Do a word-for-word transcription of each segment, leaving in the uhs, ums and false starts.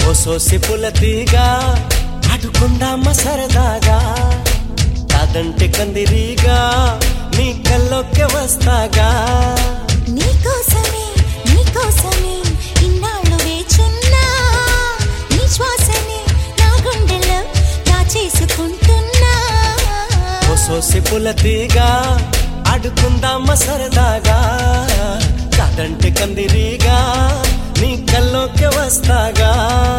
ఓసోసి పులతీగా ఆడుకుందామా సరదాగా కాదంటే కందిరీగా నీ కల్లోకే వస్తాగా నీకోసమే నీకోసమే ఇన్నాళ్ళు వేచున్నా నీ శ్వాసని నా గుండెలో దాచేసుకుంటున్నా ఓసోసి పులతీగా ఆడుకుందామా సరదాగా కాదంటే కందిరీగా నీ కల్లోకే వస్తాగా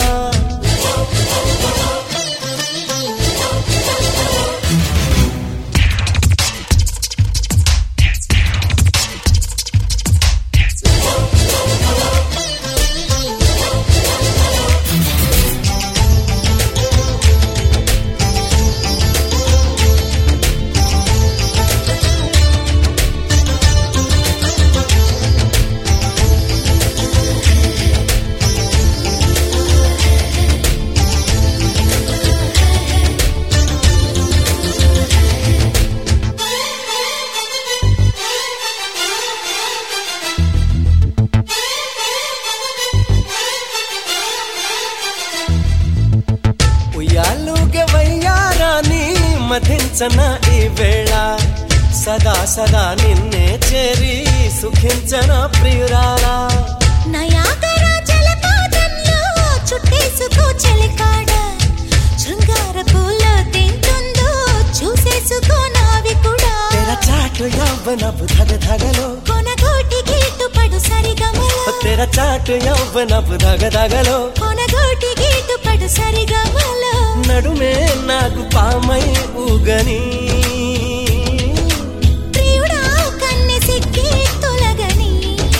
ఉయ్యాలుగే వయ్యారాని మధించన ఈ వేళ సదా సదా నిన్నే చేరి సుఖించన ప్రియురాలా నయాగరా జలపాతంలో చుట్టేసుకో చెలికాడ శృంగార పూలో తింటుందో చూసేసుకో నావి కూడా తెర చాటు యవ్వనపు ధగ ధగలో కొనగోటి గీటు పడు సరిగమలో తెర చాటు యవ్వనపు ధగ ధగలో కొనగోటి గీటు పడు సరిగమలో నడుమే నాకు పామై ఊగని ప్రియుడా కన్నె సిక్కి తొలగని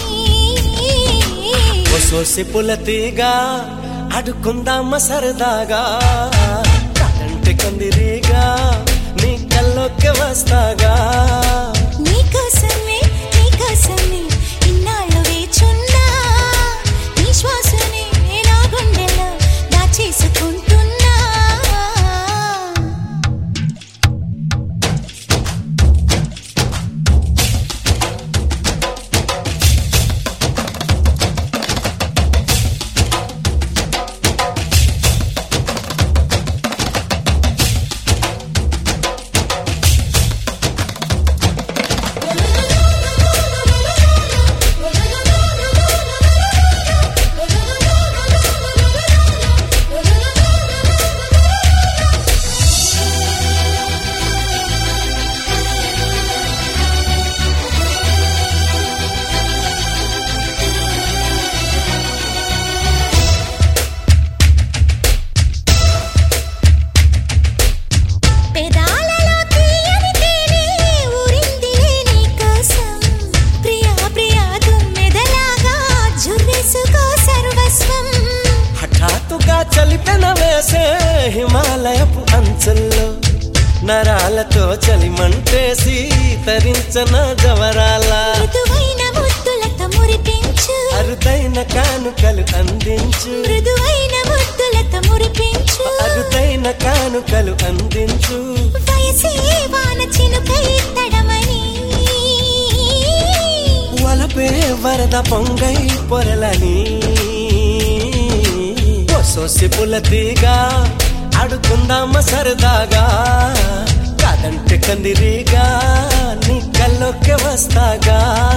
ఓసోసి పులతీగా ఆడుకుందామా సరదాగా కాదంటే కందిరీగా నీ కల్లోకి వస్తాగా నీకోసమే నీకోసమే ఇన్నాళ్ళు వేచున్నా నీ శ్వాసని నా గుండెలో దాచేసుకుంటున్నా పెదాలలో తీయని తేనె ఊరిందిలే నీకోసం ప్రియా ప్రియా తుమ్మెదలాగా జుర్రేసుకో సర్వస్వం హఠాత్తుగా చలిపెన వేసే హిమాలయపు అంచుల్లో నరాలతో చలిమంటేసి తరించన జవరాల మృదువైన ముద్దులతో మురిపించు అరుదైన కానుకలు అందించు మృదువైన ముద్దులతో మురిపించు అరుదైన కానుకలు అందించు వయసే వాన చినుకై తడమని వలపే వరద పొంగై పొరలని ఓసోసి పులతీగా ఆడుకుందామా సరదాగా కాదంటే కందిరీగా నీ కల్లోకి వస్తాగా